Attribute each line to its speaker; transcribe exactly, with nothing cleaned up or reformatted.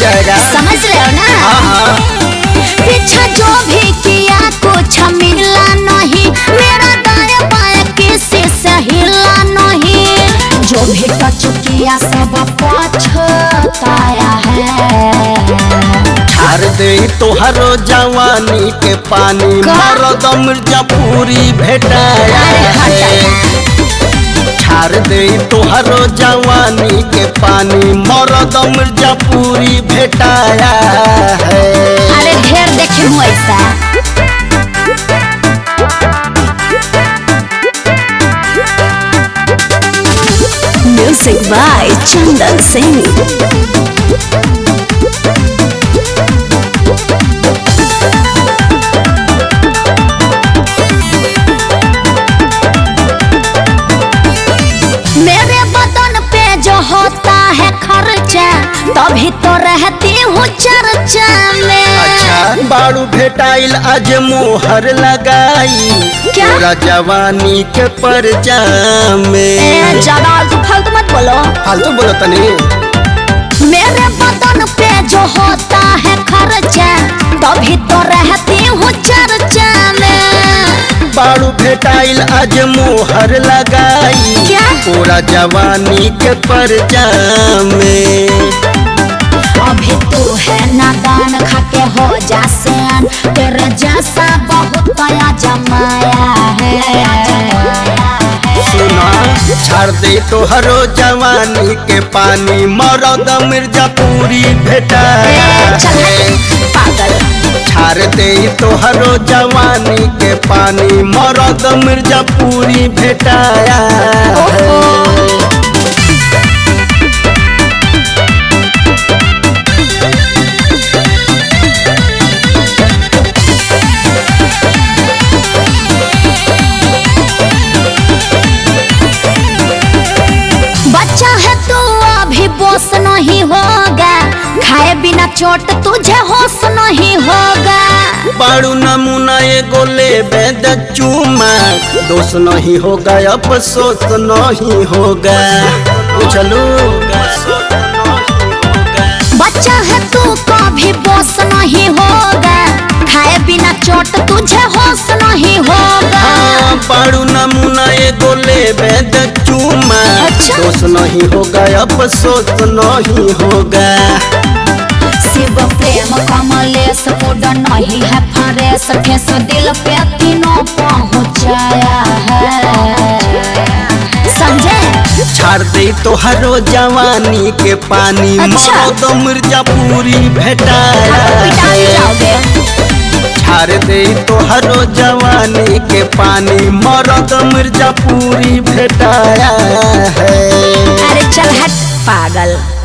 Speaker 1: जाएगा।
Speaker 2: समझ रहे हो ना?
Speaker 1: हाँ हाँ।
Speaker 2: पीछा जो भी किया कुछ मिला नहीं, मेरा दाएं बाएं किसी से हिला नहीं, जो भी टच किया सब पछताया है।
Speaker 1: छाड़ दे तोहरो जवानी के पानी, मरद मिर्जापुरी भेटाया है। छाड़ दे तोहरो जवानी के पानी, मरद मिर्जापुरी भेटाया है।
Speaker 2: अरे ढेर देखे हूँ ऐसा। Music by Chandan Singh. मेरे बदन पे जो होता है खर्चा, तभी तो रहती हूँ चर्चा में।
Speaker 1: अच्छा बाड़ू भेटाइल आज मोहर लगाई,
Speaker 2: क्या?
Speaker 1: पूरा जवानी के परचा में।
Speaker 2: ज्यादा आलतू फालतू मत बोलो।
Speaker 1: फालतू बोलो तनी।
Speaker 2: मेरे बदन पे जो होता है खर्चा, तभी तो रहती हूँ चर्चा में।
Speaker 1: बाड़ू भेटाइल आज मोहर लगाई,
Speaker 2: क्या?
Speaker 1: पूरा जवानी के परचा में।
Speaker 2: अभी तू है नादान, खाके हो जा सयान, तेरे जैसा बहुत तया जमाया है।
Speaker 1: सुना छाड़ दे तोहरो जवानी के पानी, मरद मिर्जापुरी भेटाया है।
Speaker 2: पागल।
Speaker 1: छाड़ दे तोहरो जवानी के पानी, मरद मिर्जापुरी भेटाया है।
Speaker 2: बच्चा है तू अभी बोस नहीं होगा, खाए बिना चोट तुझे होश नहीं होगा।
Speaker 1: बाड़ू नमूना एगो लेबे द चूमा, दोष नहीं होगा अफसोस नहीं होगा। चलो
Speaker 2: बच्चा है तू कभी बोस नहीं होगा, खाए बिना चोट तुझे होश नहीं होगा।
Speaker 1: हाँ बाड़ू नमूना एगो लेबे द चूमा,
Speaker 2: अच्छा?
Speaker 1: दोष नहीं होगा अफसोस नहीं होगा।
Speaker 2: शिव प्रेम कमलेश मूड नहीं है फरेश, ठेस दिल पे तीनों पहुँचाया है। समझे?
Speaker 1: छाड़ दे तोहरो जवानी के पानी,
Speaker 2: अच्छा?
Speaker 1: मरद मिर्जापुरी भेटाया है। छाड़ दे तोहरो जवानी के पानी, मरद मिर्जापुरी भेटाया है।
Speaker 2: अरे चल हट पागल।